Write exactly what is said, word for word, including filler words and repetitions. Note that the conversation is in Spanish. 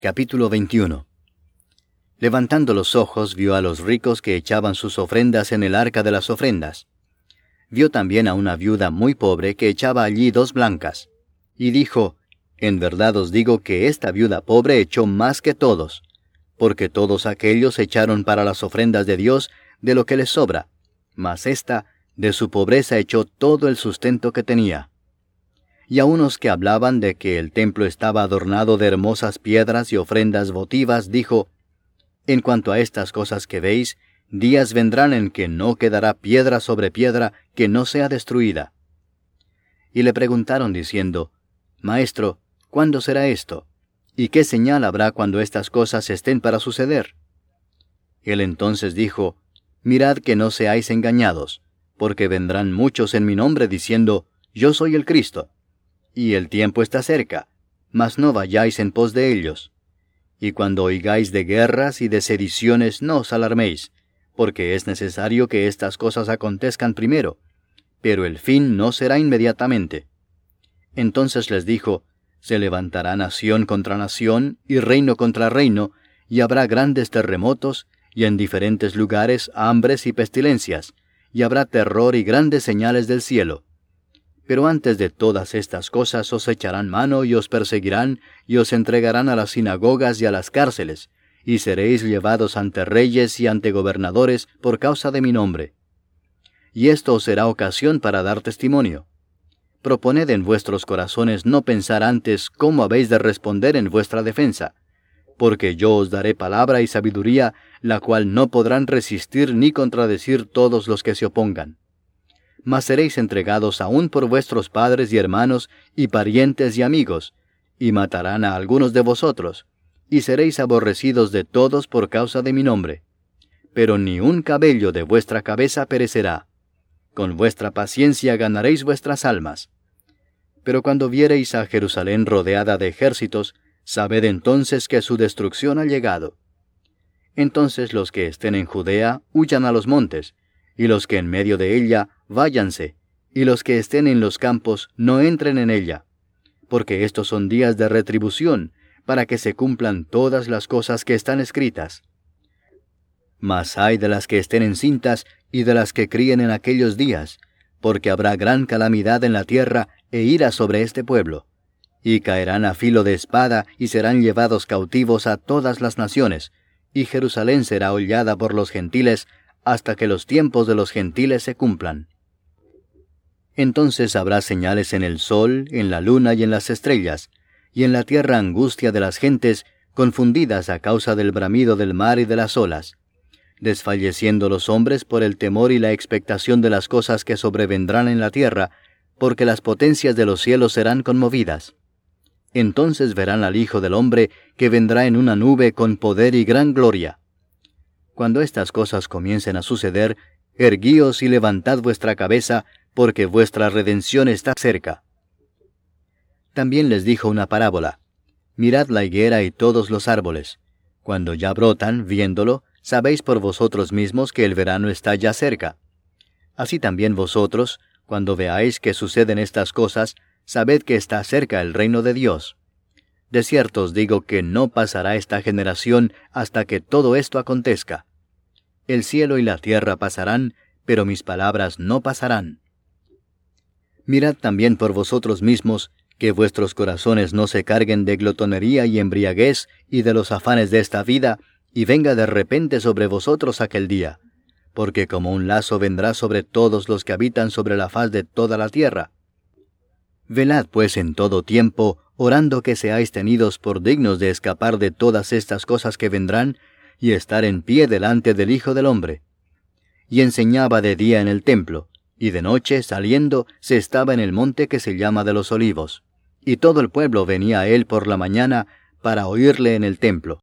Capítulo veintiuno. Levantando los ojos, vio a los ricos que echaban sus ofrendas en el arca de las ofrendas. Vio también a una viuda muy pobre que echaba allí dos blancas. Y dijo, En verdad os digo que esta viuda pobre echó más que todos, porque todos aquellos echaron para las ofrendas de Dios de lo que les sobra, mas ésta de su pobreza echó todo el sustento que tenía. Y a unos que hablaban de que el templo estaba adornado de hermosas piedras y ofrendas votivas, dijo, En cuanto a estas cosas que veis, días vendrán en que no quedará piedra sobre piedra que no sea destruida. Y le preguntaron diciendo, Maestro, ¿cuándo será esto? ¿Y qué señal habrá cuando estas cosas estén para suceder? Él entonces dijo, Mirad que no seáis engañados, porque vendrán muchos en mi nombre diciendo, Yo soy el Cristo. Y el tiempo está cerca, mas no vayáis en pos de ellos. Y cuando oigáis de guerras y de sediciones, no os alarméis, porque es necesario que estas cosas acontezcan primero, pero el fin no será inmediatamente. Entonces les dijo, Se levantará nación contra nación, y reino contra reino, y habrá grandes terremotos, y en diferentes lugares hambres y pestilencias, y habrá terror y grandes señales del cielo. Pero antes de todas estas cosas os echarán mano y os perseguirán, y os entregarán a las sinagogas y a las cárceles, y seréis llevados ante reyes y ante gobernadores por causa de mi nombre. Y esto os será ocasión para dar testimonio. Proponed en vuestros corazones no pensar antes cómo habéis de responder en vuestra defensa, porque yo os daré palabra y sabiduría, la cual no podrán resistir ni contradecir todos los que se opongan. Mas seréis entregados aún por vuestros padres y hermanos, y parientes y amigos, y matarán a algunos de vosotros, y seréis aborrecidos de todos por causa de mi nombre. Pero ni un cabello de vuestra cabeza perecerá. Con vuestra paciencia ganaréis vuestras almas. Pero cuando viereis a Jerusalén rodeada de ejércitos, sabed entonces que su destrucción ha llegado. Entonces los que estén en Judea huyan a los montes, y los que en medio de ella váyanse, y los que estén en los campos no entren en ella, porque estos son días de retribución, para que se cumplan todas las cosas que están escritas. Mas ay de las que estén encintas y de las que críen en aquellos días, porque habrá gran calamidad en la tierra e ira sobre este pueblo, y caerán a filo de espada y serán llevados cautivos a todas las naciones, y Jerusalén será hollada por los gentiles hasta que los tiempos de los gentiles se cumplan. Entonces habrá señales en el sol, en la luna y en las estrellas, y en la tierra angustia de las gentes, confundidas a causa del bramido del mar y de las olas, desfalleciendo los hombres por el temor y la expectación de las cosas que sobrevendrán en la tierra, porque las potencias de los cielos serán conmovidas. Entonces verán al Hijo del Hombre, que vendrá en una nube con poder y gran gloria. Cuando estas cosas comiencen a suceder, erguíos y levantad vuestra cabeza, porque vuestra redención está cerca. También les dijo una parábola. Mirad la higuera y todos los árboles. Cuando ya brotan, viéndolo, sabéis por vosotros mismos que el verano está ya cerca. Así también vosotros, cuando veáis que suceden estas cosas, sabed que está cerca el reino de Dios. De cierto os digo que no pasará esta generación hasta que todo esto acontezca. El cielo y la tierra pasarán, pero mis palabras no pasarán. Mirad también por vosotros mismos, que vuestros corazones no se carguen de glotonería y embriaguez y de los afanes de esta vida, y venga de repente sobre vosotros aquel día, porque como un lazo vendrá sobre todos los que habitan sobre la faz de toda la tierra. Velad pues en todo tiempo, orando que seáis tenidos por dignos de escapar de todas estas cosas que vendrán, y estar en pie delante del Hijo del Hombre. Y enseñaba de día en el templo, y de noche, saliendo, se estaba en el monte que se llama de los Olivos. Y todo el pueblo venía a él por la mañana para oírle en el templo.